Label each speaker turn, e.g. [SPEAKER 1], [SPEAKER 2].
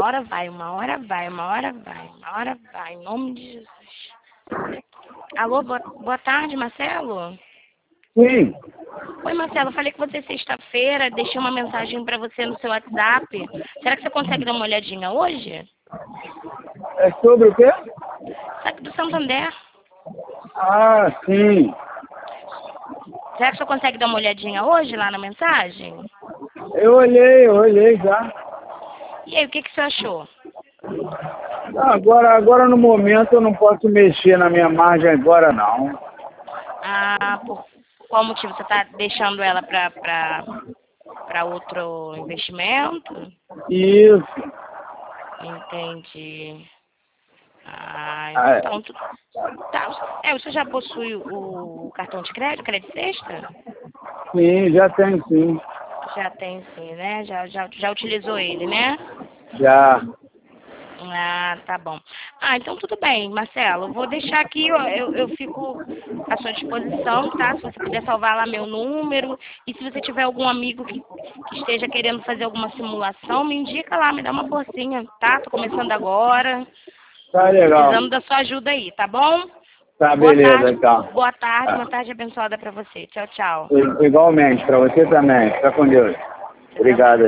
[SPEAKER 1] hora vai, uma hora vai, uma hora vai, uma hora vai, em nome de Jesus. Alô, boa tarde, Marcelo?
[SPEAKER 2] Sim,
[SPEAKER 1] Oi, Marcelo, eu falei com você sexta-feira, deixei uma mensagem para você no seu WhatsApp. Será que você consegue dar uma olhadinha hoje?
[SPEAKER 2] é sobre o quê?
[SPEAKER 1] Sabe do Santander?
[SPEAKER 2] Ah, sim.
[SPEAKER 1] Será que você consegue dar uma olhadinha hoje lá na mensagem?
[SPEAKER 2] Eu olhei já.
[SPEAKER 1] E aí, o que você achou?
[SPEAKER 2] Agora no momento eu não posso mexer na minha margem agora não.
[SPEAKER 1] Ah, por qual motivo você está deixando ela para outro investimento?
[SPEAKER 2] Isso.
[SPEAKER 1] Entendi. Ah,
[SPEAKER 2] Ah,
[SPEAKER 1] então, tá. Você já possui o cartão de crédito extra?
[SPEAKER 2] sim, já tem sim.
[SPEAKER 1] Já tem sim, né? Já utilizou ele, né?
[SPEAKER 2] Já.
[SPEAKER 1] Ah, tá bom. Ah, então tudo bem, Marcelo. Eu vou deixar aqui, ó, eu fico à sua disposição, tá? Se você puder salvar lá meu número. E se você tiver algum amigo que esteja querendo fazer alguma simulação, me indica lá, me dá uma forcinha, tá? Tô começando agora.
[SPEAKER 2] Tá
[SPEAKER 1] Tô
[SPEAKER 2] legal.
[SPEAKER 1] precisando da sua ajuda aí, tá bom?
[SPEAKER 2] Tá, beleza então.
[SPEAKER 1] Uma tarde abençoada pra você. Tchau, tchau.
[SPEAKER 2] Igualmente, pra você também. Fica com Deus.
[SPEAKER 1] Você também.
[SPEAKER 2] Obrigado aí.